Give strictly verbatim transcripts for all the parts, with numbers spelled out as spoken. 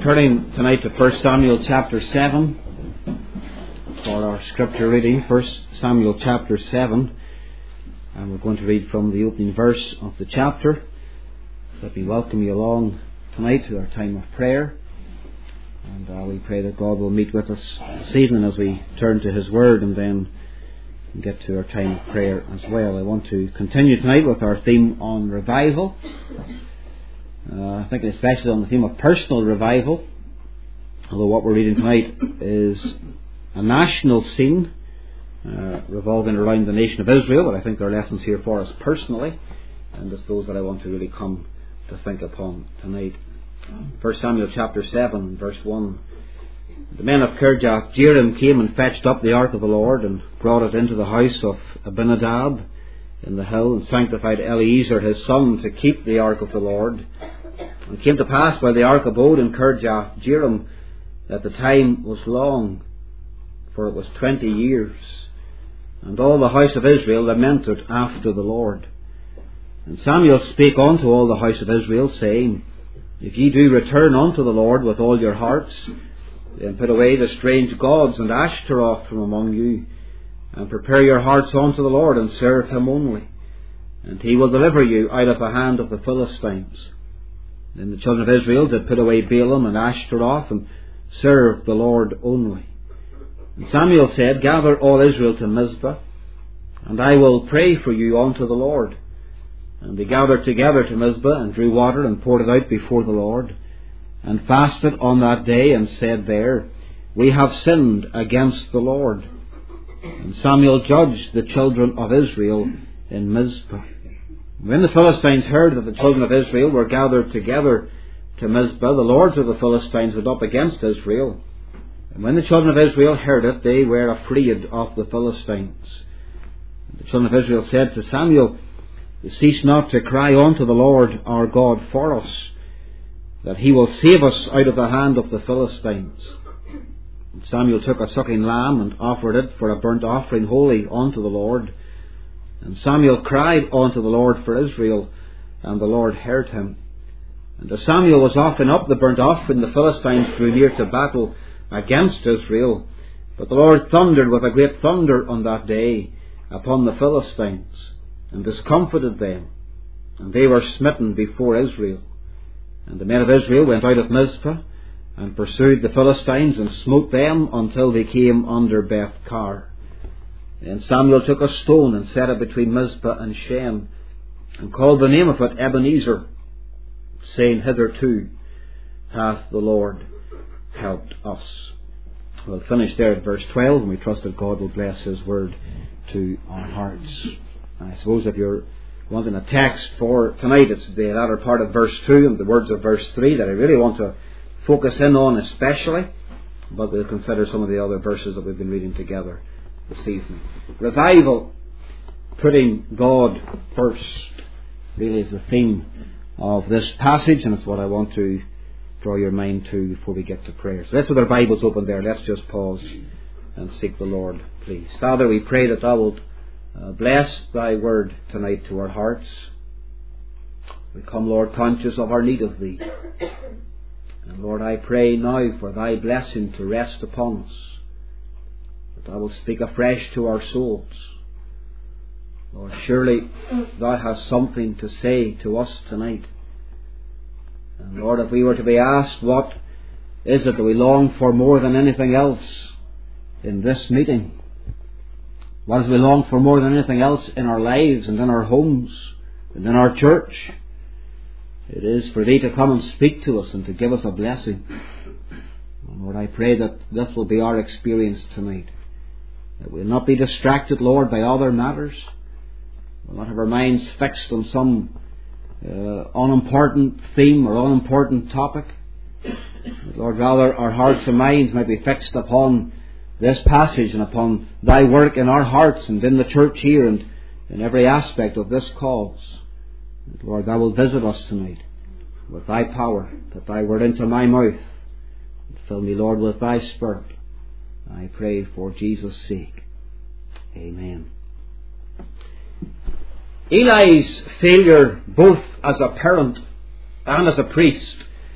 turning tonight to First Samuel chapter seven for our scripture reading. First Samuel chapter seven, and we're going to read from the opening verse of the chapter. Let me welcome you along tonight to our time of prayer, and uh, we pray that God will meet with us this evening as we turn to His Word and then get to our time of prayer as well. I want to continue tonight with our theme on revival. Uh, I think especially on the theme of personal revival, although what we're reading tonight is a national scene uh, revolving around the nation of Israel, but I think there are lessons here for us personally, and it's those that I want to really come to think upon tonight. First Samuel chapter seven, verse one. The men of Kirjath Jearim came and fetched up the ark of the Lord and brought it into the house of Abinadab in the hill, and sanctified Eleazar his son to keep the ark of the Lord. And it came to pass, while the ark abode in Kirjath Jearim, that the time was long, for it was twenty years. And all the house of Israel lamented after the Lord. And Samuel spake unto all the house of Israel, saying, If ye do return unto the Lord with all your hearts, then put away the strange gods and Ashtaroth from among you, and prepare your hearts unto the Lord, and serve Him only, and He will deliver you out of the hand of the Philistines. Then the children of Israel did put away Baalim and Ashtaroth, and served the Lord only. And Samuel said, Gather all Israel to Mizpah, and I will pray for you unto the Lord. And they gathered together to Mizpah, and drew water, and poured it out before the Lord, and fasted on that day, and said there, We have sinned against the Lord. And Samuel judged the children of Israel in Mizpah. When the Philistines heard that the children of Israel were gathered together to Mizpah, the lords of the Philistines went up against Israel. And when the children of Israel heard it, they were afraid of the Philistines. And the children of Israel said to Samuel, Cease not to cry unto the Lord our God for us, that He will save us out of the hand of the Philistines. And Samuel took a sucking lamb and offered it for a burnt offering holy unto the Lord. And Samuel cried unto the Lord for Israel, and the Lord heard him. And as Samuel was offering up the burnt offering, the Philistines drew near to battle against Israel. But the Lord thundered with a great thunder on that day upon the Philistines, and discomfited them, and they were smitten before Israel. And the men of Israel went out of Mizpah, and pursued the Philistines, and smote them until they came under Beth-kar. And Samuel took a stone, and set it between Mizpah and Shen, and called the name of it Ebenezer, saying, Hitherto hath the Lord helped us. We'll finish there at verse twelve, and we trust that God will bless His word to our hearts. I suppose if you're wanting a text for tonight, it's the latter part of verse two and the words of verse three that I really want to focus in on especially, but we'll consider some of the other verses that we've been reading together this evening. Revival, putting God first, really is the theme of this passage, and it's what I want to draw your mind to before we get to prayer. So let's, with our Bibles open there, let's just pause and seek the Lord, please. Father, we pray that Thou wilt uh, bless Thy word tonight to our hearts. We come, Lord, conscious of our need of Thee. And Lord, I pray now for Thy blessing to rest upon us, that Thou wilt speak afresh to our souls. Lord, surely Thou hast something to say to us tonight. And Lord, if we were to be asked what is it that we long for more than anything else in this meeting, what is it we long for more than anything else in our lives and in our homes and in our church, it is for Thee to come and speak to us and to give us a blessing. And Lord, I pray that this will be our experience tonight, that we will not be distracted, Lord, by other matters. We'll not have our minds fixed on some uh, unimportant theme or unimportant topic. But Lord, rather our hearts and minds might be fixed upon this passage and upon Thy work in our hearts and in the church here and in every aspect of this cause. And Lord, Thou wilt visit us tonight with Thy power, put Thy word into my mouth, and fill me, Lord, with Thy Spirit. I pray for Jesus' sake. Amen. Eli's failure both as a parent and as a priest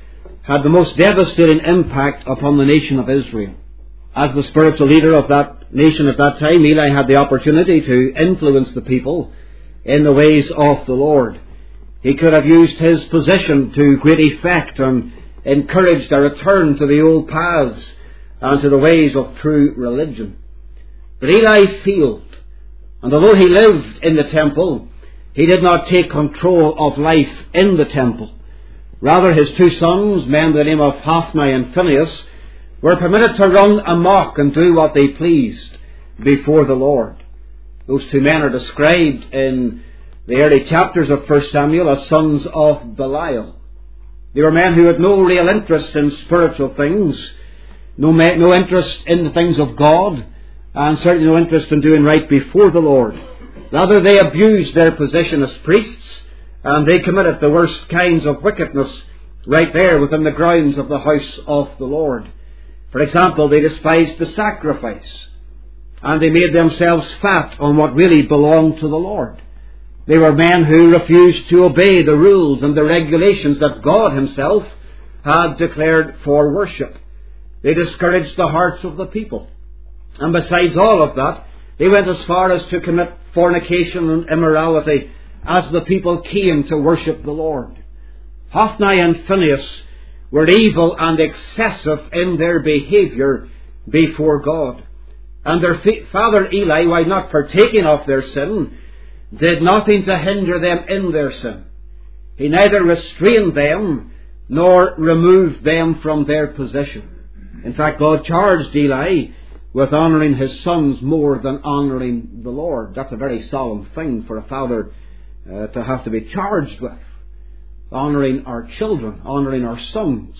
had the most devastating impact upon the nation of Israel. As the spiritual leader of that nation at that time, Eli had the opportunity to influence the people in the ways of the Lord. He could have used his position to great effect and encouraged a return to the old paths and to the ways of true religion. But Eli failed, and although he lived in the temple, he did not take control of life in the temple. Rather, his two sons, men by the name of Hophni and Phinehas, were permitted to run amok and do what they pleased before the Lord. Those two men are described in the early chapters of First Samuel as sons of Belial. They were men who had no real interest in spiritual things, no, no interest in the things of God, and certainly no interest in doing right before the Lord. Rather, they abused their position as priests, and they committed the worst kinds of wickedness right there within the grounds of the house of the Lord. For example, they despised the sacrifice, and they made themselves fat on what really belonged to the Lord. They were men who refused to obey the rules and the regulations that God himself had declared for worship. They discouraged the hearts of the people. And besides all of that, they went as far as to commit fornication and immorality as the people came to worship the Lord. Hophni and Phinehas were evil and excessive in their behaviour before God. And their father Eli, while not partaking of their sin, did nothing to hinder them in their sin. He neither restrained them nor removed them from their position. In fact, God charged Eli with honouring his sons more than honouring the Lord. That's a very solemn thing for a father uh, to have to be charged with. Honouring our children, honouring our sons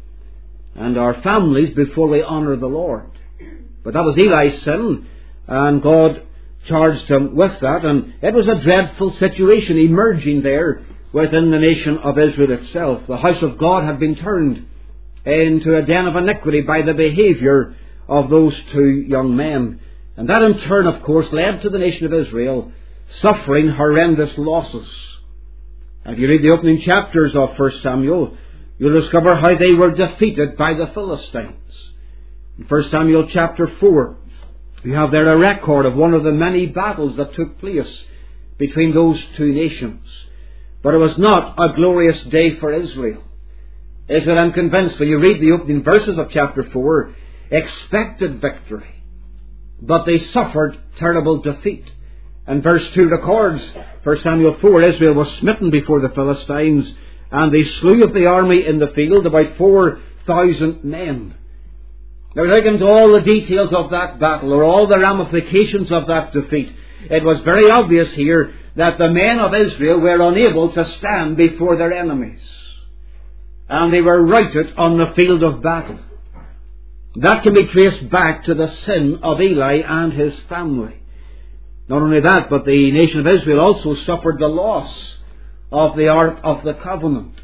and our families before we honour the Lord. But that was Eli's sin, and God charged him with that, and it was a dreadful situation emerging there within the nation of Israel itself. The house of God had been turned into a den of iniquity by the behaviour of those two young men. And that in turn, of course, led to the nation of Israel suffering horrendous losses. And if you read the opening chapters of First Samuel, you'll discover how they were defeated by the Philistines. In First Samuel chapter four, you have there a record of one of the many battles that took place between those two nations. But it was not a glorious day for Israel. Israel, I'm convinced, when you read the opening verses of chapter four, expected victory, but they suffered terrible defeat. And verse two records, First Samuel four, Israel was smitten before the Philistines, and they slew of the army in the field about four thousand men. Now, without getting into all the details of that battle or all the ramifications of that defeat, it was very obvious here that the men of Israel were unable to stand before their enemies, and they were routed on the field of battle. That can be traced back to the sin of Eli and his family. Not only that, but the nation of Israel also suffered the loss of the Ark of the Covenant.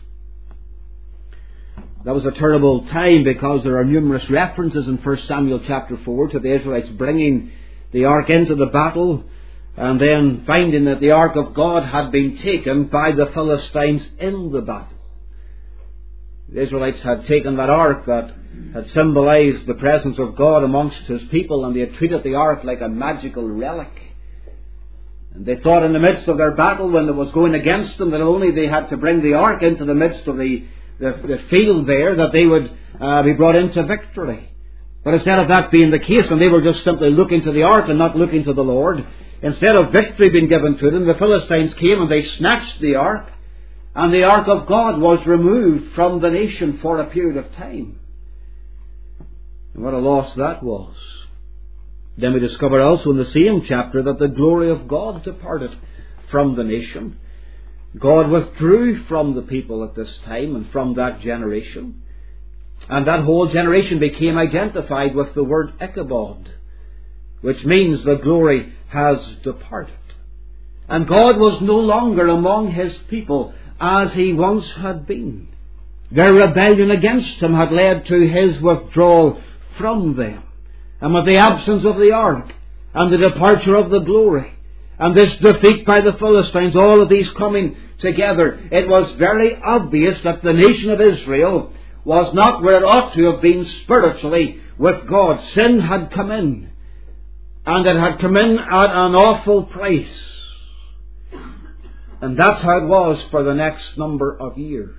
That was a terrible time because there are numerous references in First Samuel chapter four to the Israelites bringing the Ark into the battle and then finding that the Ark of God had been taken by the Philistines in the battle. The Israelites had taken that Ark that had symbolized the presence of God amongst his people, and they had treated the Ark like a magical relic. And they thought in the midst of their battle, when it was going against them, that only they had to bring the Ark into the midst of the, the, the field there, that they would uh, be brought into victory. But instead of that being the case, and they were just simply looking to the Ark and not looking to the Lord, instead of victory being given to them, the Philistines came and they snatched the Ark, and the Ark of God was removed from the nation for a period of time. And what a loss that was. Then we discover also in the same chapter that the glory of God departed from the nation. God withdrew from the people at this time and from that generation. And that whole generation became identified with the word Ichabod, which means the glory has departed. And God was no longer among his people as he once had been. Their rebellion against him had led to his withdrawal from them. And with the absence of the ark and the departure of the glory and this defeat by the Philistines, all of these coming together, it was very obvious that the nation of Israel was not where it ought to have been spiritually with God. Sin had come in, and it had come in at an awful price. And that's how it was for the next number of years.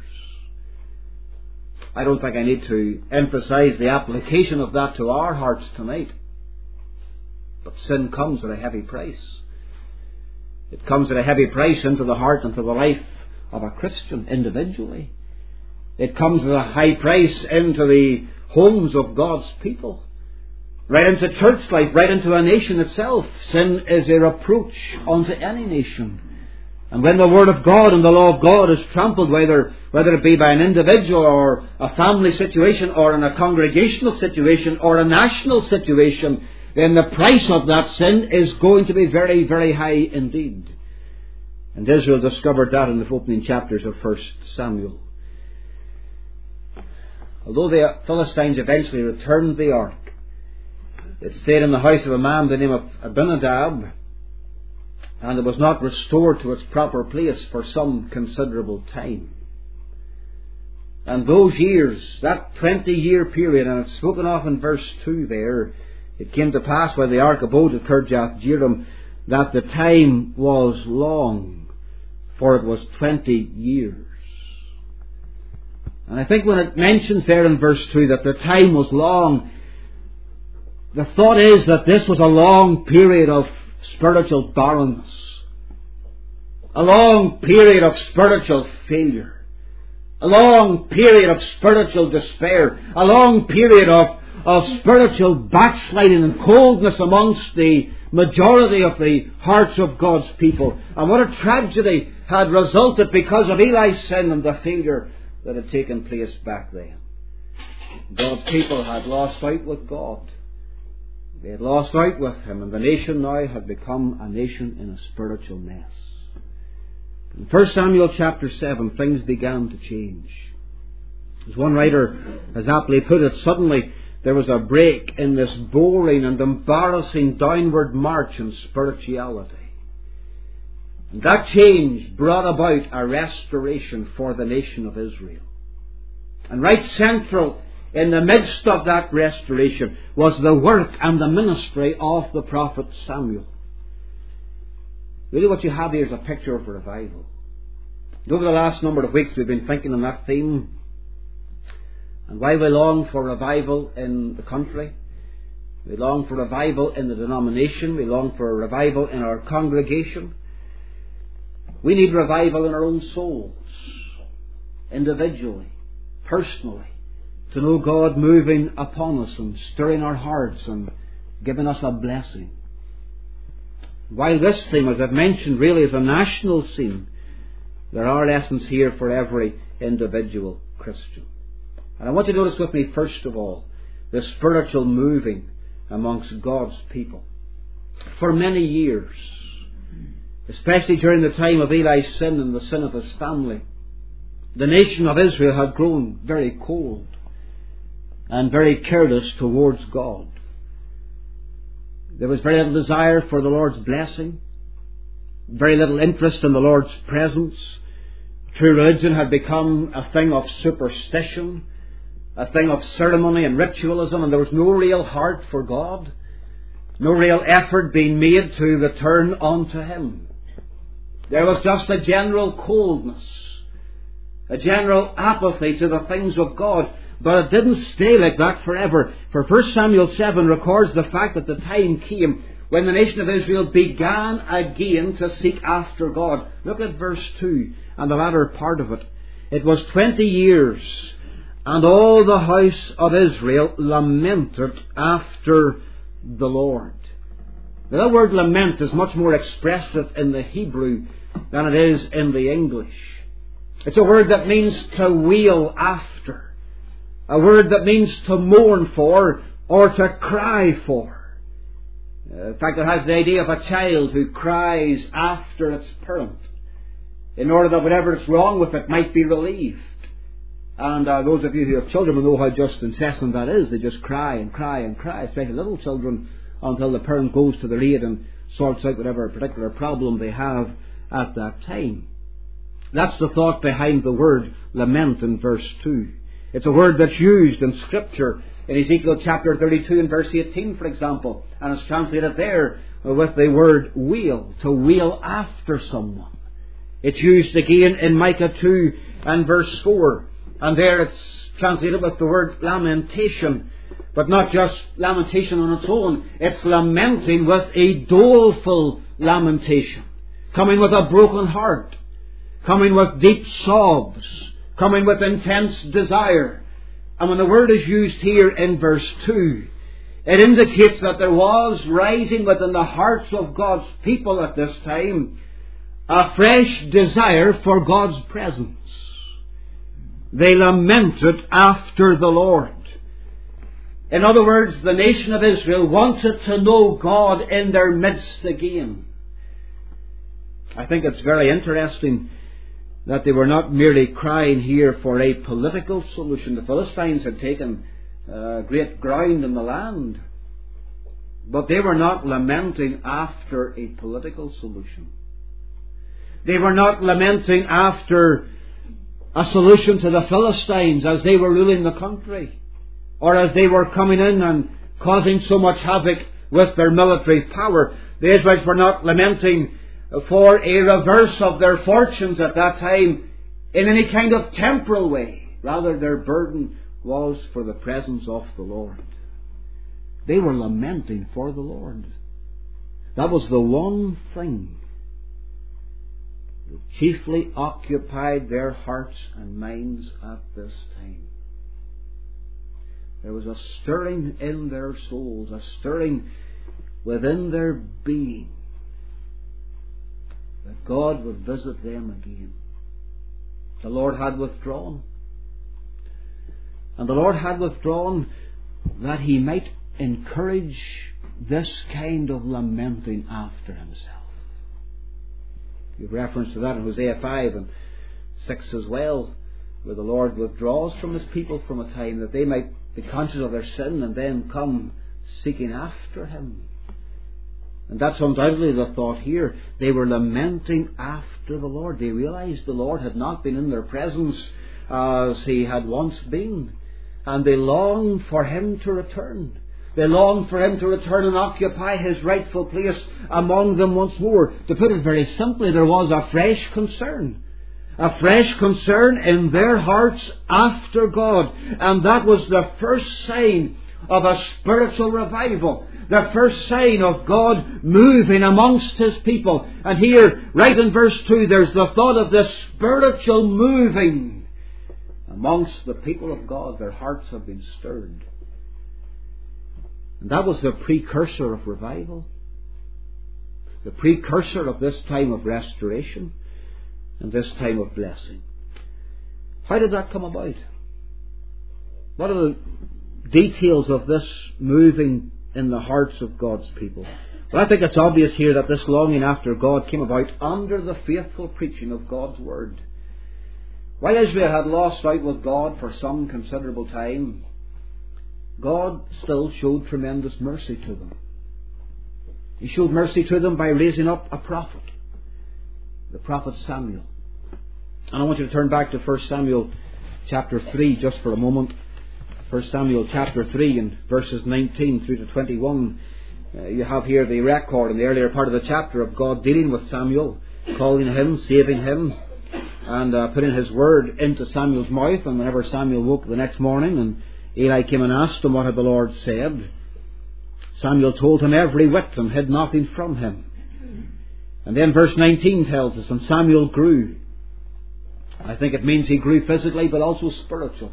I don't think I need to emphasize the application of that to our hearts tonight. But sin comes at a heavy price. It comes at a heavy price into the heart and to the life of a Christian individually. It comes at a high price into the homes of God's people. Right into church life, right into a nation itself. Sin is a reproach unto any nation. And when the Word of God and the law of God is trampled, whether, whether it be by an individual or a family situation or in a congregational situation or a national situation, then the price of that sin is going to be very, very high indeed. And Israel discovered that in the opening chapters of First Samuel. Although the Philistines eventually returned the ark, it stayed in the house of a man by the name of Abinadab, and it was not restored to its proper place for some considerable time. And those years, that twenty-year period, and it's spoken of in verse two there, it came to pass when the ark abode at Kirjath Jearim that the time was long, for it was twenty years. And I think when it mentions there in verse two that the time was long, the thought is that this was a long period of spiritual barrenness, a long period of spiritual failure, a long period of spiritual despair, a long period of, of spiritual backsliding and coldness amongst the majority of the hearts of God's people. And what a tragedy had resulted because of Eli's sin and the failure that had taken place back then. God's people had lost out with God. They had lost out with Him, and the nation now had become a nation in a spiritual mess. In First Samuel chapter seven, things began to change. As one writer has aptly put it, suddenly there was a break in this boring and embarrassing downward march in spirituality. And that change brought about a restoration for the nation of Israel. And right central in the midst of that restoration was the work and the ministry of the prophet Samuel. Really what you have here is a picture of revival. Over the last number of weeks we've been thinking on that theme. And while we long for revival in the country, we long for revival in the denomination, we long for a revival in our congregation, we need revival in our own souls, individually, personally, to know God moving upon us and stirring our hearts and giving us a blessing. While this theme, as I've mentioned, really is a national theme, there are lessons here for every individual Christian. And I want you to notice with me, first of all, the spiritual moving amongst God's people. For many years, especially during the time of Eli's sin and the sin of his family, the nation of Israel had grown very cold and very careless towards God. There was very little desire for the Lord's blessing, very little interest in the Lord's presence. True religion had become a thing of superstition, a thing of ceremony and ritualism, and there was no real heart for God, no real effort being made to return unto Him. There was just a general coldness, a general apathy to the things of God. But it didn't stay like that forever. For First Samuel seven records the fact that the time came when the nation of Israel began again to seek after God. Look at verse two and the latter part of it. It was twenty years, and all the house of Israel lamented after the Lord. Now, that word lament is much more expressive in the Hebrew than it is in the English. It's a word that means to wail after. A word that means to mourn for or to cry for. In fact, it has the idea of a child who cries after its parent in order that whatever is wrong with it might be relieved. And uh, those of you who have children will know how just incessant that is. They just cry and cry and cry, especially little children, until the parent goes to their aid and sorts out whatever particular problem they have at that time. That's the thought behind the word lament in verse two. It's a word that's used in Scripture in Ezekiel chapter thirty-two and verse eighteen, for example. And it's translated there with the word wail, to wail after someone. It's used again in Micah two and verse four. And there it's translated with the word lamentation. But not just lamentation on its own. It's lamenting with a doleful lamentation. Coming with a broken heart. Coming with deep sobs. Coming with intense desire. And when the word is used here in verse two, it indicates that there was rising within the hearts of God's people at this time a fresh desire for God's presence. They lamented after the Lord. In other words, the nation of Israel wanted to know God in their midst again. I think it's very interesting that they were not merely crying here for a political solution. The Philistines had taken uh, great ground in the land, but they were not lamenting after a political solution. They were not lamenting after a solution to the Philistines as they were ruling the country, or as they were coming in and causing so much havoc with their military power. The Israelites were not lamenting for a reverse of their fortunes at that time in any kind of temporal way. Rather, their burden was for the presence of the Lord. They were lamenting for the Lord. That was the one thing that chiefly occupied their hearts and minds at this time. There was a stirring in their souls, a stirring within their being, that God would visit them again. The Lord had withdrawn. And the Lord had withdrawn that He might encourage this kind of lamenting after Himself. Give reference to that in Hosea five and six as well, where the Lord withdraws from His people from a time that they might be conscious of their sin and then come seeking after Him. And that's undoubtedly the thought here. They were lamenting after the Lord. They realized the Lord had not been in their presence as He had once been. And they longed for Him to return. They longed for Him to return and occupy His rightful place among them once more. To put it very simply, there was a fresh concern. A fresh concern in their hearts after God. And that was the first sign of a spiritual revival. The first sign of God moving amongst His people. And here, right in verse two, there's the thought of this spiritual moving amongst the people of God. Their hearts have been stirred. And that was the precursor of revival. The precursor of this time of restoration and this time of blessing. How did that come about? What are the details of this moving in the hearts of God's people? Well, I think it's obvious here that this longing after God came about under the faithful preaching of God's Word. While Israel had lost out with God for some considerable time, God still showed tremendous mercy to them. He showed mercy to them by raising up a prophet, the prophet Samuel. And I want you to turn back to First Samuel chapter three just for a moment. First Samuel chapter three and verses nineteen through to twenty-one. Uh, you have here the record in the earlier part of the chapter of God dealing with Samuel, calling him, saving him, and uh, putting His word into Samuel's mouth. And whenever Samuel woke the next morning and Eli came and asked him what had the Lord said, Samuel told him every whit and hid nothing from him. And then verse nineteen tells us, and Samuel grew. I think it means he grew physically but also spiritually.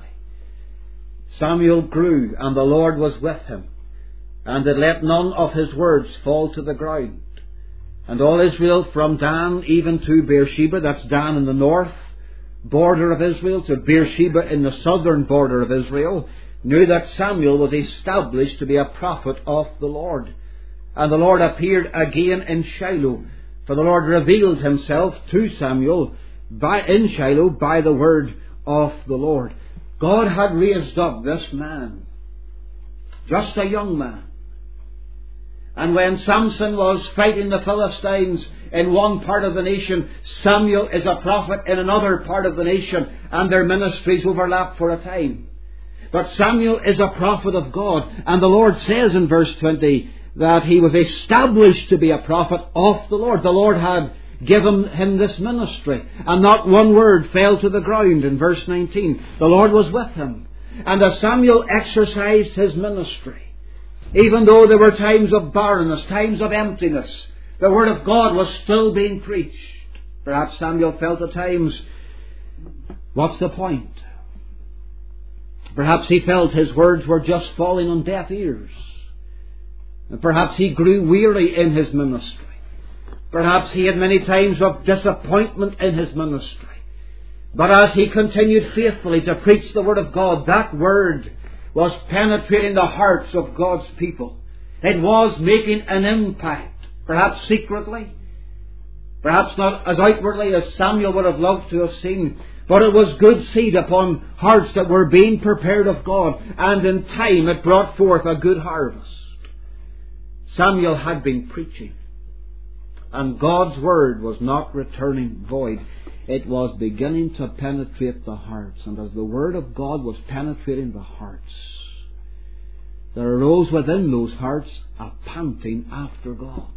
Samuel grew, and the Lord was with him, and did let none of his words fall to the ground. And all Israel from Dan even to Beersheba, that's Dan in the north border of Israel, to Beersheba in the southern border of Israel, knew that Samuel was established to be a prophet of the Lord. And the Lord appeared again in Shiloh, for the Lord revealed Himself to Samuel by, in Shiloh by the word of the Lord. God had raised up this man, just a young man, And when Samson was fighting the Philistines in one part of the nation, Samuel is a prophet in another part of the nation, and their ministries overlap for a time. But Samuel is a prophet of God, and the Lord says in verse twenty that he was established to be a prophet of the Lord. The Lord had given him this ministry, and not one word fell to the ground. In verse nineteen, the Lord was with him. And as Samuel exercised his ministry, even though there were times of barrenness, times of emptiness, the Word of God was still being preached. Perhaps Samuel felt at times, what's the point? Perhaps he felt his words were just falling on deaf ears. And perhaps he grew weary in his ministry. Perhaps he had many times of disappointment in his ministry. But as he continued faithfully to preach the Word of God, that Word was penetrating the hearts of God's people. It was making an impact, perhaps secretly, perhaps not as outwardly as Samuel would have loved to have seen, but it was good seed upon hearts that were being prepared of God, and in time it brought forth a good harvest. Samuel had been preaching, and God's Word was not returning void. It was beginning to penetrate the hearts. And as the Word of God was penetrating the hearts, there arose within those hearts a panting after God.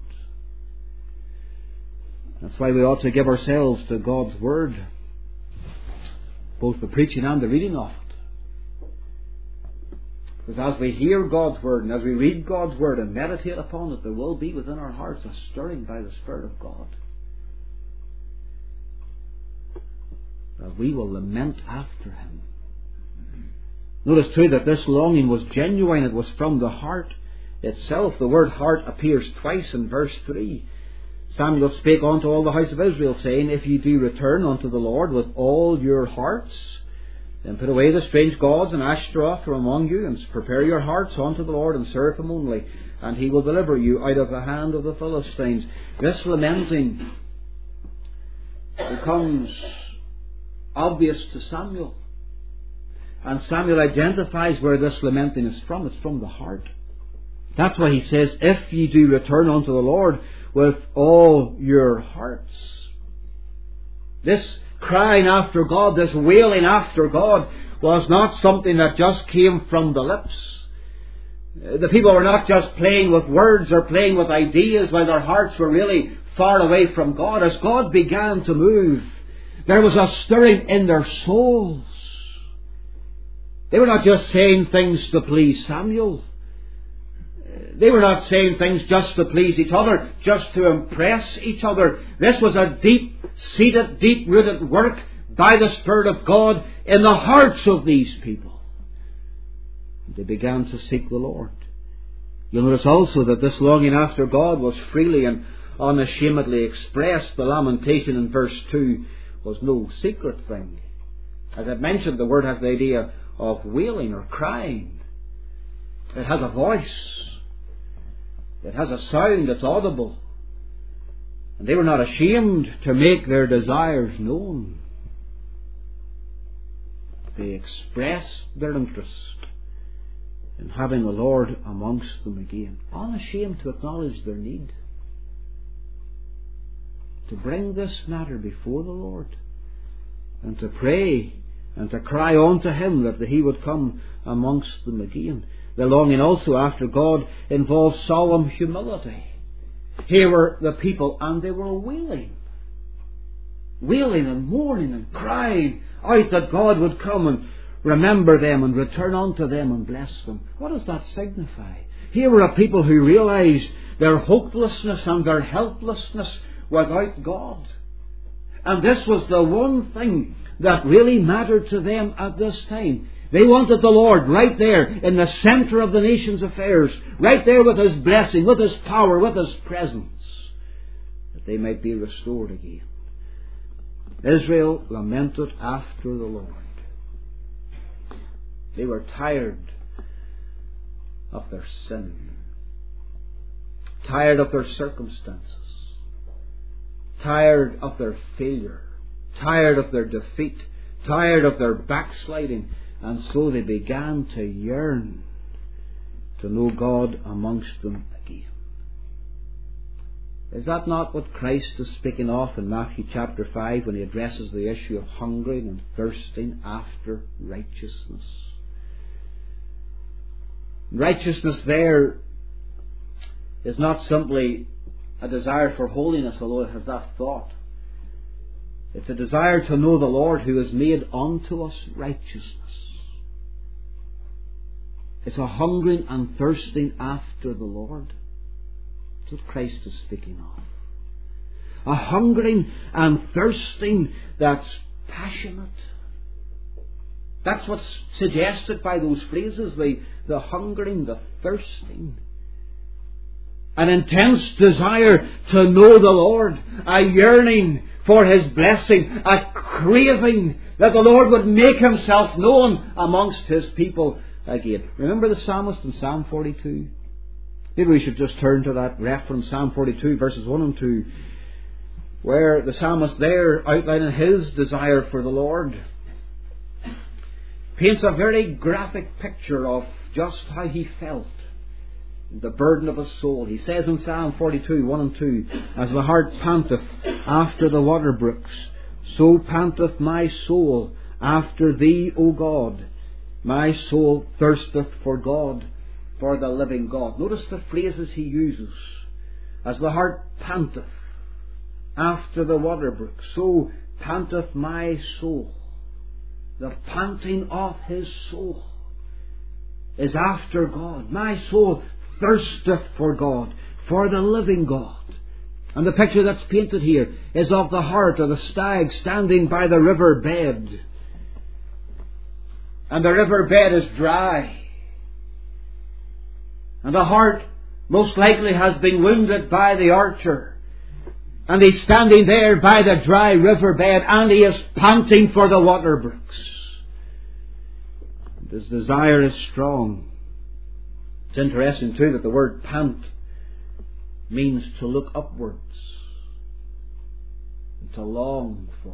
That's why we ought to give ourselves to God's Word, both the preaching and the reading of it. Because as we hear God's Word and as we read God's Word and meditate upon it, there will be within our hearts a stirring by the Spirit of God, that we will lament after Him. Notice too that this longing was genuine. It was from the heart itself. The word heart appears twice in verse three. Samuel spake unto all the house of Israel, saying, If ye do return unto the Lord with all your hearts, then put away the strange gods and Ashtaroth from among you, and prepare your hearts unto the Lord, and serve Him only, and He will deliver you out of the hand of the Philistines. This lamenting becomes obvious to Samuel. And Samuel identifies where this lamenting is from. It's from the heart. That's why he says, If ye do return unto the Lord with all your hearts. This crying after God, this wailing after God, was not something that just came from the lips. The people were not just playing with words or playing with ideas while their hearts were really far away from God. As God began to move, there was a stirring in their souls. They were not just saying things to please Samuel. They were not saying things just to please each other, just to impress each other. This was a deep-seated, deep-rooted work by the Spirit of God in the hearts of these people. They began to seek the Lord. You'll notice also that this longing after God was freely and unashamedly expressed. The lamentation in verse two was no secret thing. As I've mentioned, the word has the idea of wailing or crying. It has a voice. It has a sound that's audible. And they were not ashamed to make their desires known. They expressed their interest in having the Lord amongst them again. Unashamed to acknowledge their need. To bring this matter before the Lord. And to pray and to cry unto Him that He would come amongst them again. The longing also after God involves solemn humility. Here were the people, and they were wailing. Wailing and mourning and crying out that God would come and remember them and return unto them and bless them. What does that signify? Here were a people who realized their hopelessness and their helplessness without God. And this was the one thing that really mattered to them at this time. They wanted the Lord right there in the center of the nation's affairs, right there with His blessing, with His power, with His presence, that they might be restored again. Israel lamented after the Lord. They were tired of their sin, tired of their circumstances, tired of their failure, tired of their defeat, tired of their backsliding. And so they began to yearn to know God amongst them again. Is that not what Christ is speaking of in Matthew chapter five when he addresses the issue of hungering and thirsting after righteousness? Righteousness there is not simply a desire for holiness, although it has that thought. It's a desire to know the Lord who has made unto us righteousness. It's a hungering and thirsting after the Lord. That's what Christ is speaking of. A hungering and thirsting that's passionate. That's what's suggested by those phrases, the, the hungering, the thirsting. An intense desire to know the Lord, a yearning for His blessing, a craving that the Lord would make Himself known amongst His people again. Remember the psalmist in Psalm forty-two? Maybe we should just turn to that reference, Psalm forty-two, verses one and two, where the psalmist there, outlining his desire for the Lord, paints a very graphic picture of just how he felt, the burden of his soul. He says in Psalm forty-two, one and two, "As the hart panteth after the water brooks, so panteth my soul after Thee, O God. My soul thirsteth for God, for the living God." Notice the phrases he uses. As the hart panteth after the water brooks, so panteth my soul. The panting of his soul is after God. My soul thirsteth for God, for the living God. And the picture that's painted here is of the hart or the stag standing by the river bed. And the river bed is dry. And the hart most likely has been wounded by the archer. And he's standing there by the dry river bed, and he is panting for the water brooks. And his desire is strong. It's interesting too that the word pant means to look upwards and to long for.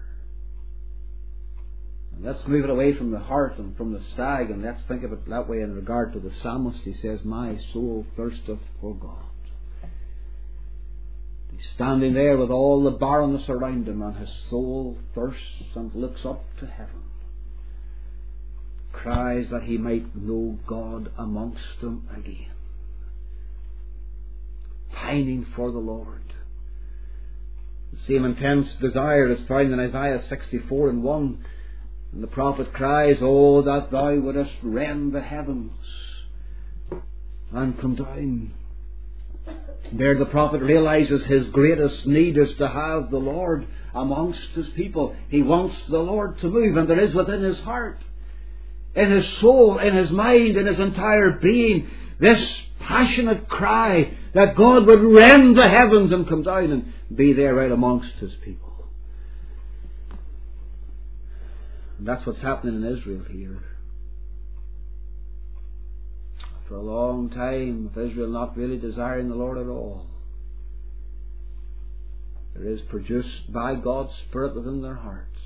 And let's move it away from the hart and from the stag, and let's think of it that way in regard to the psalmist. He says, "My soul thirsteth for God." He's standing there with all the barrenness around him, and his soul thirsts and looks up to heaven. Cries that he might know God amongst them again. Pining for the Lord. The same intense desire is found in Isaiah sixty-four and one. And the prophet cries, "Oh, that Thou wouldest rend the heavens and come down." There the prophet realizes his greatest need is to have the Lord amongst His people. He wants the Lord to move, and there is within his heart, in his soul, in his mind, in his entire being, this passionate cry that God would rend the heavens and come down and be there right amongst His people. And that's what's happening in Israel here. For a long time, with Israel not really desiring the Lord at all, there is produced by God's Spirit within their hearts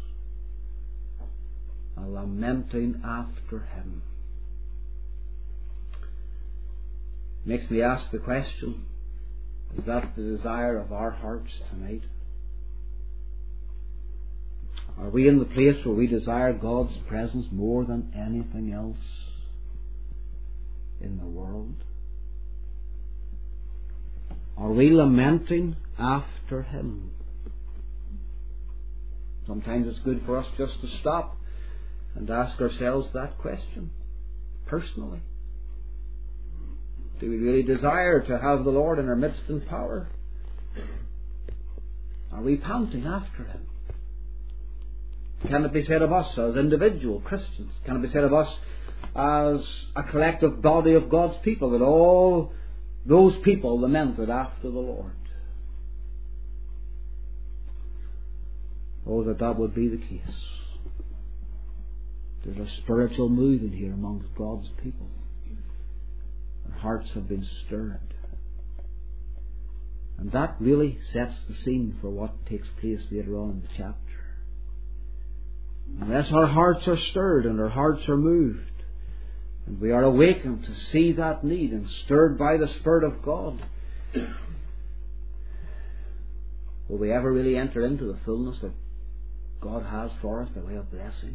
a lamenting after Him. Makes me ask the question, is that the desire of our hearts tonight? Are we in the place where we desire God's presence more than anything else in the world? Are we lamenting after Him? Sometimes it's good for us just to stop and ask ourselves that question personally. Do we really desire to have the Lord in our midst in power? Are we panting after Him? Can it be said of us as individual Christians? Can it be said of us as a collective body of God's people that all those people lamented after the Lord? Oh, that that would be the case. There's a spiritual moving here amongst God's people. Our hearts have been stirred. And that really sets the scene for what takes place later on in the chapter. Unless our hearts are stirred and our hearts are moved, and we are awakened to see that need and stirred by the Spirit of God, Will we ever really enter into the fullness that God has for us by way of blessing?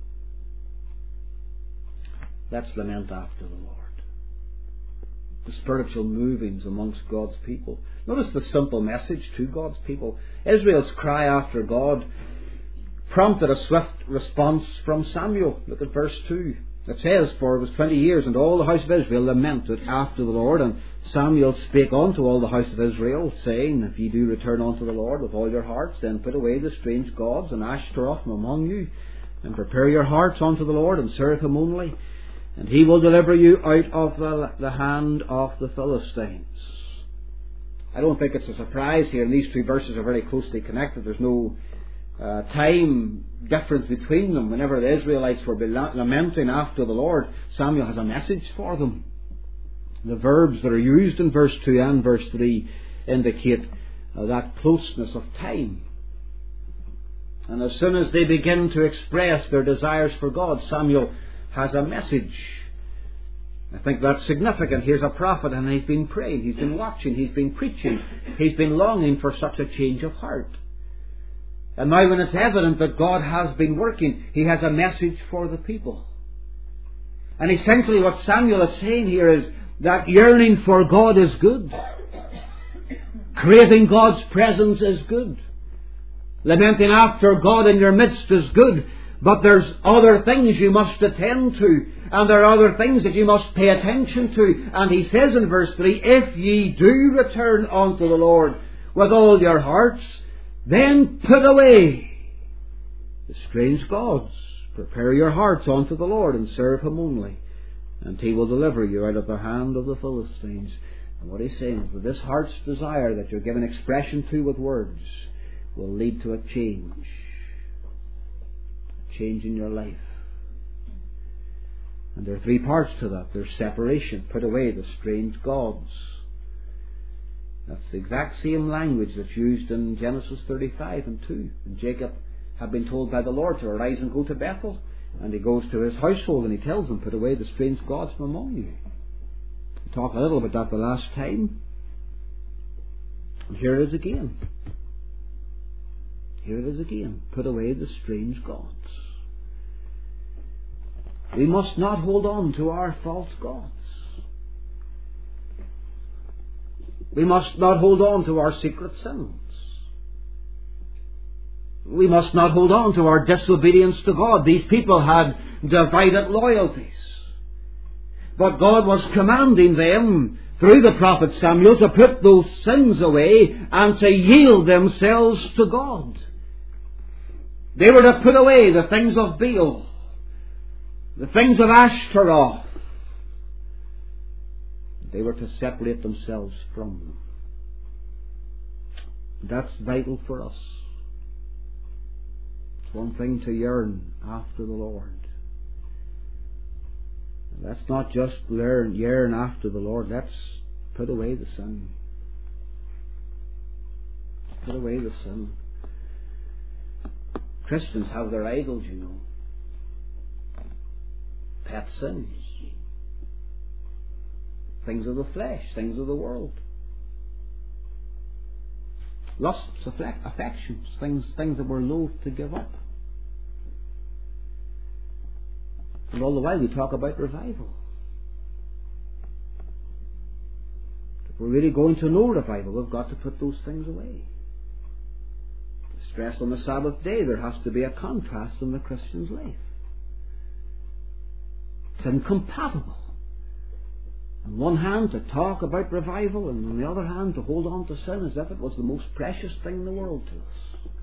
Let's lament after the Lord. The spiritual movings amongst God's people. Notice the simple message to God's people. Israel's cry after God prompted a swift response from Samuel. Look at verse two. It says, "For it was twenty years, and all the house of Israel lamented after the Lord. And Samuel spake unto all the house of Israel, saying, If ye do return unto the Lord with all your hearts, then put away the strange gods and Ashtaroth from among you, and prepare your hearts unto the Lord, and serve him only. And he will deliver you out of the, the hand of the Philistines." I don't think it's a surprise here, and these two verses are very closely connected. There's no uh, time difference between them. Whenever the Israelites were lamenting after the Lord, Samuel has a message for them. The verbs that are used in verse two and verse three indicate uh, that closeness of time. And as soon as they begin to express their desires for God, Samuel has a message. I think that's significant. Here's a prophet, and he's been praying, he's been watching, he's been preaching, he's been longing for such a change of heart. And now when it's evident that God has been working, he has a message for the people. And essentially what Samuel is saying here is that yearning for God is good. Craving God's presence is good. Lamenting after God in your midst is good. But there's other things you must attend to, and there are other things that you must pay attention to. And he says in verse three, "If ye do return unto the Lord with all your hearts, then put away the strange gods. Prepare your hearts unto the Lord, and serve him only, and he will deliver you out of the hand of the Philistines." And what he's saying is that this heart's desire that you're given expression to with words will lead to a change. Change in your life. And there are three parts to that. There's separation. Put away the strange gods. That's the exact same language that's used in Genesis thirty-five and two. And Jacob had been told by the Lord to arise and go to Bethel. And he goes to his household and he tells them, "Put away the strange gods from among you." We talked a little about that the last time. And here it is again. Here it is again. Put away the strange gods. We must not hold on to our false gods. We must not hold on to our secret sins. We must not hold on to our disobedience to God. These people had divided loyalties. But God was commanding them through the prophet Samuel to put those sins away and to yield themselves to God. They were to put away the things of Baal, the things of Ashtaroth. They were to separate themselves from them. That's vital for us. It's one thing to yearn after the Lord. Let's not just learn, yearn after the Lord. Let's put away the sin. Put away the sin. Christians have their idols, you know. Pet sins. Things of the flesh, things of the world. Lusts, affections, things, things that we're loath to give up. And all the while we talk about revival. If we're really going to know revival, we've got to put those things away. Stressed on the Sabbath day, there has to be a contrast in the Christian's life. It's incompatible. On one hand, to talk about revival, and on the other hand, to hold on to sin as if it was the most precious thing in the world to us.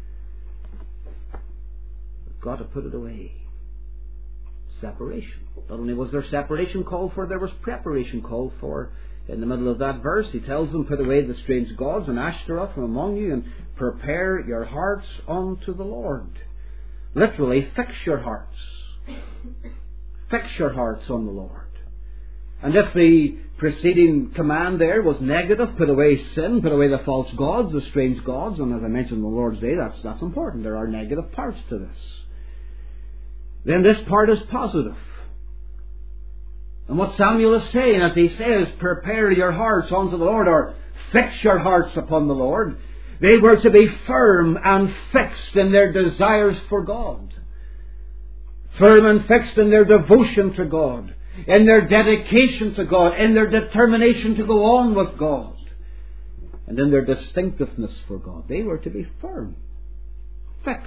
We've got to put it away. Separation. Not only was there separation called for, there was preparation called for. In the middle of that verse, he tells them, "Put away the strange gods and Ashtaroth from among you, and prepare your hearts unto the Lord." Literally, fix your hearts. Fix your hearts on the Lord. And if the preceding command there was negative, put away sin, put away the false gods, the strange gods, and as I mentioned on the Lord's Day, that's, that's important. There are negative parts to this. Then this part is positive. And what Samuel is saying as he says, "Prepare your hearts unto the Lord," or "fix your hearts upon the Lord," They were to be firm and fixed in their desires for God. Firm and fixed in their devotion to God, in their dedication to God, in their determination to go on with God, and in their distinctiveness for God. They were to be firm, fixed.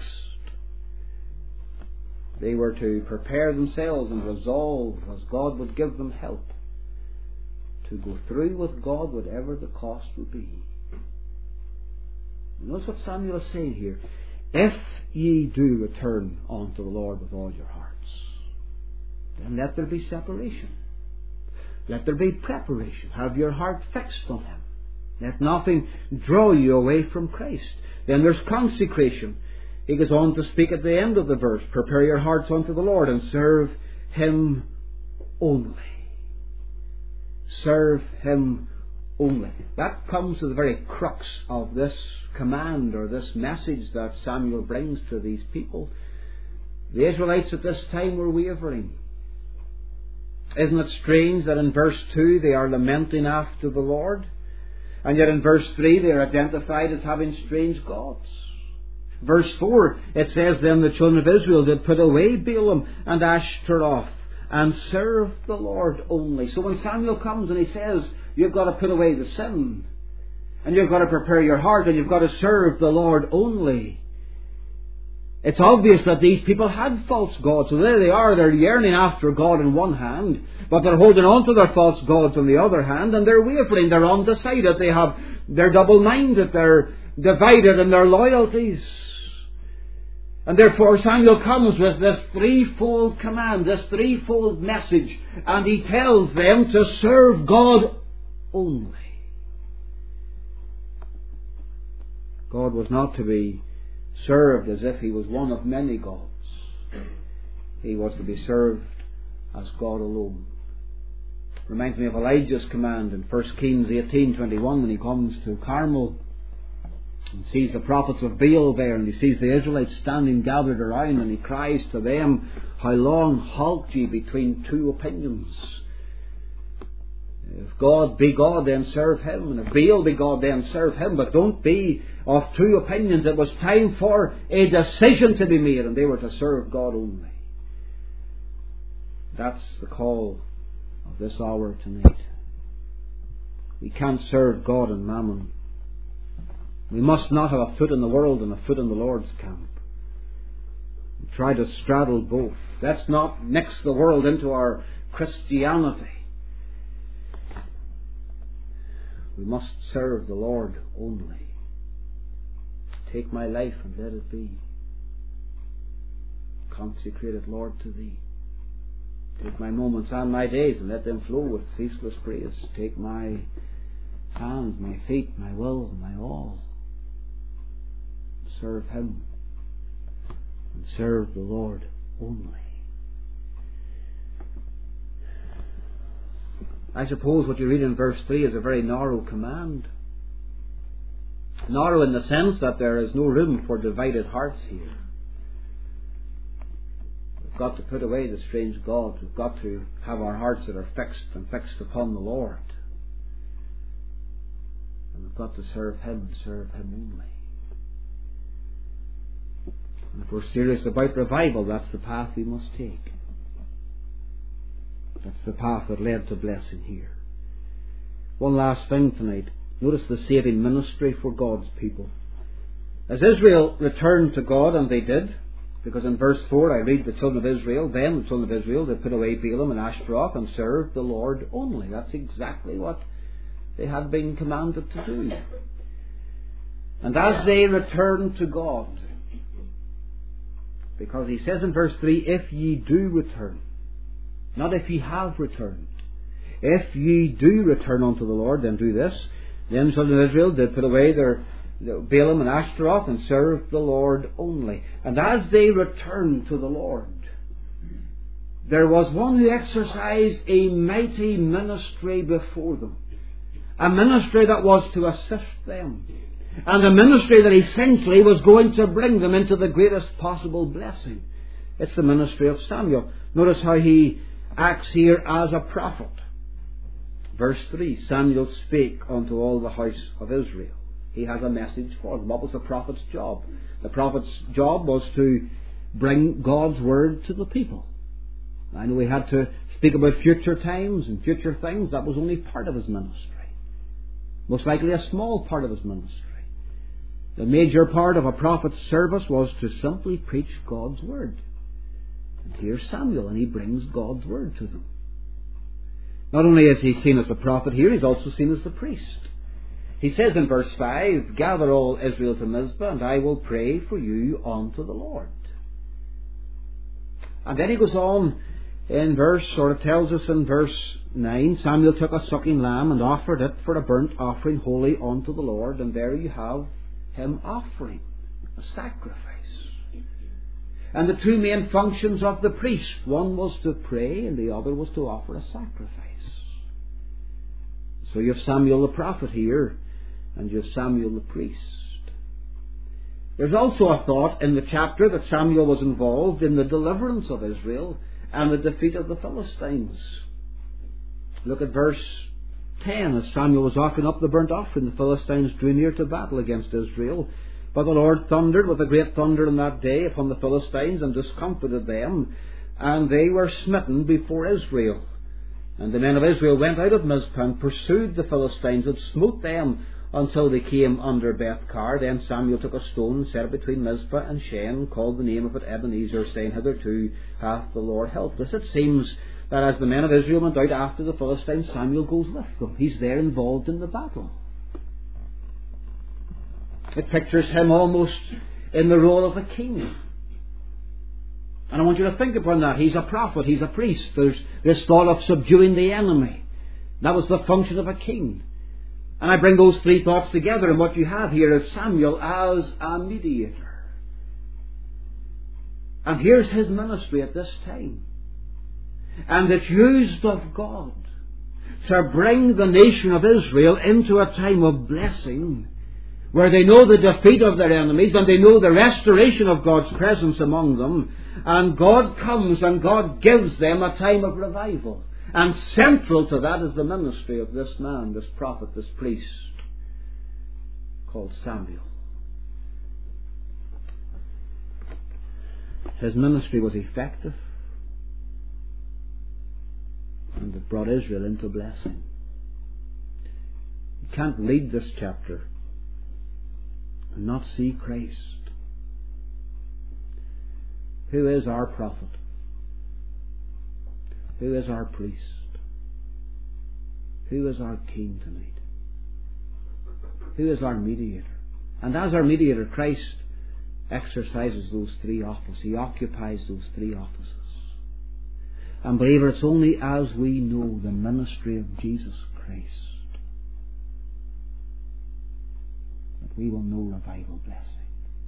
They were to prepare themselves and resolve, as God would give them help, to go through with God whatever the cost would be. And notice what Samuel is saying here. If ye do return unto the Lord with all your hearts, then let there be separation. Let there be preparation. Have your heart fixed on Him. Let nothing draw you away from Christ. Then there's consecration. He goes on to speak at the end of the verse, prepare your hearts unto the Lord and serve Him only. Serve Him only. That comes to the very crux of this command or this message that Samuel brings to these people. The Israelites at this time were wavering. Isn't it strange that in verse two they are lamenting after the Lord, and yet in verse three they are identified as having strange gods? Verse four, it says, then the children of Israel did put away Balaam and Ashtaroth and serve the Lord only. So when Samuel comes and he says, you've got to put away the sin, and you've got to prepare your heart, and you've got to serve the Lord only, it's obvious that these people had false gods. So there they are, they're yearning after God in one hand, but they're holding on to their false gods on the other hand, and they're wavering, they're undecided, they have, they're double-minded, they're divided in their loyalties. And therefore Samuel comes with this threefold command, this threefold message, and he tells them to serve God only. God was not to be served as if He was one of many gods. He was to be served as God alone. Reminds me of Elijah's command in First Kings eighteen twenty-one when he comes to Carmel and sees the prophets of Baal there, and he sees the Israelites standing gathered around, and he cries to them, how long halt ye between two opinions? If God be God, then serve Him, and if Baal be God, then serve Him, but don't be of two opinions. It was time for a decision to be made, and they were to serve God only. That's the call of this hour tonight. We can't serve God and mammon. We must not have a foot in the world and a foot in the Lord's camp. We try to straddle both. Let's not mix the world into our Christianity. We must serve the Lord only. Take my life and let it be. Consecrate it, Lord, to Thee. Take my moments and my days and let them flow with ceaseless praise. Take my hands, my feet, my will, my all. Serve Him and serve the Lord only. I suppose what you read in verse three is a very narrow command. Narrow in the sense that there is no room for divided hearts here. We've got to put away the strange gods. We've got to have our hearts that are fixed and fixed upon the Lord. And we've got to serve Him and serve Him only. And if we're serious about revival, that's the path we must take. That's the path that led to blessing here. One last thing tonight. Notice the saving ministry for God's people. As Israel returned to God, and they did, because in verse four I read the children of Israel, then the children of Israel, they put away Balaam and Ashtaroth and served the Lord only. That's exactly what they had been commanded to do. And as they returned to God, because He says in verse three, if ye do return, not if ye have returned. If ye do return unto the Lord, then do this. Then the children of Israel did put away their, their Balaam and Ashtaroth and served the Lord only. And as they returned to the Lord, there was one who exercised a mighty ministry before them. A ministry that was to assist them. And a ministry that essentially was going to bring them into the greatest possible blessing. It's the ministry of Samuel. Notice how he acts here as a prophet. Verse three, Samuel spake unto all the house of Israel. He has a message for them. What was the prophet's job? The prophet's job was to bring God's word to the people. I know he had to speak about future times and future things. That was only part of his ministry. Most likely a small part of his ministry. The major part of a prophet's service was to simply preach God's word. And here's Samuel, and he brings God's word to them. Not only is he seen as the prophet here, he's also seen as the priest. He says in verse five, "Gather all Israel to Mizpah, and I will pray for you unto the Lord." And then he goes on in verse, or it tells us in verse nine, "Samuel took a sucking lamb and offered it for a burnt offering holy unto the Lord." And there you have him offering a sacrifice. And the two main functions of the priest, one was to pray and the other was to offer a sacrifice. So you have Samuel the prophet here, and you have Samuel the priest. There's also a thought in the chapter that Samuel was involved in the deliverance of Israel and the defeat of the Philistines. Look at verse ten. As Samuel was offering up the burnt offering, the Philistines drew near to battle against Israel. But the Lord thundered with a great thunder in that day upon the Philistines and discomfited them, and they were smitten before Israel. And the men of Israel went out of Mizpah and pursued the Philistines and smote them until they came under Beth-car. Then Samuel took a stone and set it between Mizpah and Shen, called the name of it Ebenezer, saying, "Hitherto hath the Lord helped us." It seems that as the men of Israel went out after the Philistines, Samuel goes with them. He's there involved in the battle. It pictures him almost in the role of a king. And I want you to think upon that. He's a prophet, he's a priest. There's this thought of subduing the enemy. That was the function of a king. And I bring those three thoughts together, and what you have here is Samuel as a mediator. And here's his ministry at this time. And it's used of God to bring the nation of Israel into a time of blessing, where they know the defeat of their enemies and they know the restoration of God's presence among them. And God comes and God gives them a time of revival. And central to that is the ministry of this man, this prophet, this priest, called Samuel. His ministry was effective, and it brought Israel into blessing. You can't read this chapter and not see Christ. Who is our prophet? Who is our priest? Who is our king tonight? Who is our mediator? And as our mediator, Christ exercises those three offices. He occupies those three offices. And believer, it's only as we know the ministry of Jesus Christ that we will know revival blessing.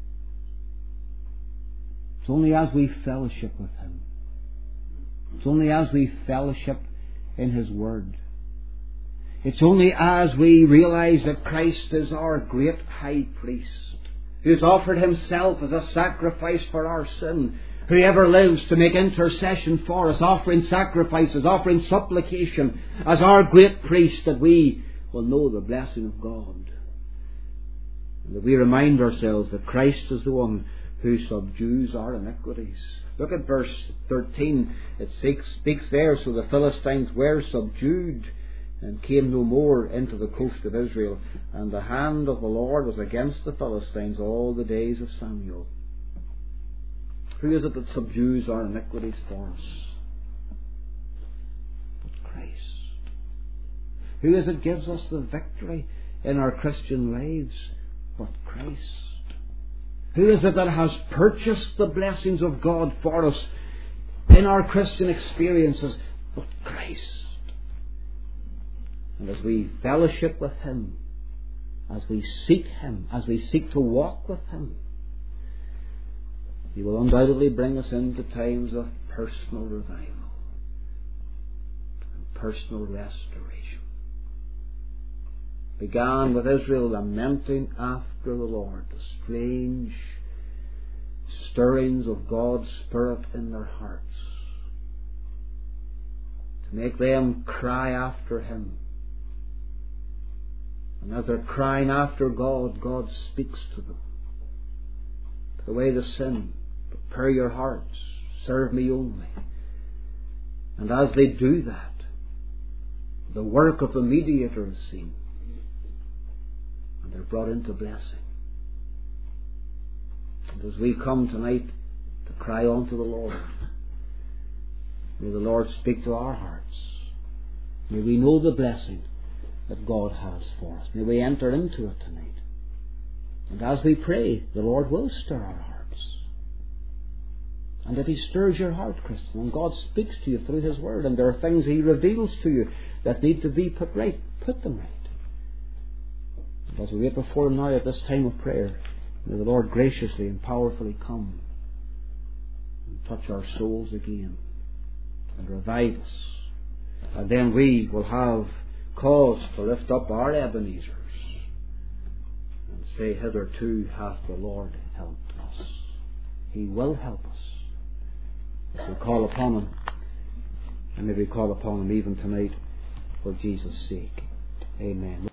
It's only as we fellowship with Him. It's only as we fellowship in His Word. It's only as we realize that Christ is our great high priest, who has offered Himself as a sacrifice for our sin, who ever lives to make intercession for us, offering sacrifices, offering supplication as our great priest, that we will know the blessing of God. And that we remind ourselves that Christ is the one who subdues our iniquities. Look at verse thirteen. It speaks there, so the Philistines were subdued and came no more into the coast of Israel. And the hand of the Lord was against the Philistines all the days of Samuel. Who is it that subdues our iniquities for us? But Christ. Who is it that gives us the victory in our Christian lives? But Christ. Who is it that has purchased the blessings of God for us in our Christian experiences? But Christ. And as we fellowship with Him, as we seek Him, as we seek to walk with Him, He will undoubtedly bring us into times of personal revival and personal restoration. Began with Israel lamenting after the Lord, the strange stirrings of God's Spirit in their hearts, to make them cry after Him. And as they're crying after God, God speaks to them. Put away the sin. Prepare your hearts. Serve me only. And as they do that, the work of the mediator is seen. And they're brought into blessing. And as we come tonight to cry unto the Lord, may the Lord speak to our hearts. May we know the blessing that God has for us. May we enter into it tonight. And as we pray, the Lord will stir our hearts. And if He stirs your heart, Christian, and God speaks to you through His Word, and there are things He reveals to you that need to be put right, put them right. And as we wait before Him now at this time of prayer, may the Lord graciously and powerfully come and touch our souls again and revive us. And then we will have cause to lift up our Ebenezers and say, hitherto hath the Lord helped us. He will help us if we call upon Him, and may we call upon Him even tonight for Jesus' sake. Amen.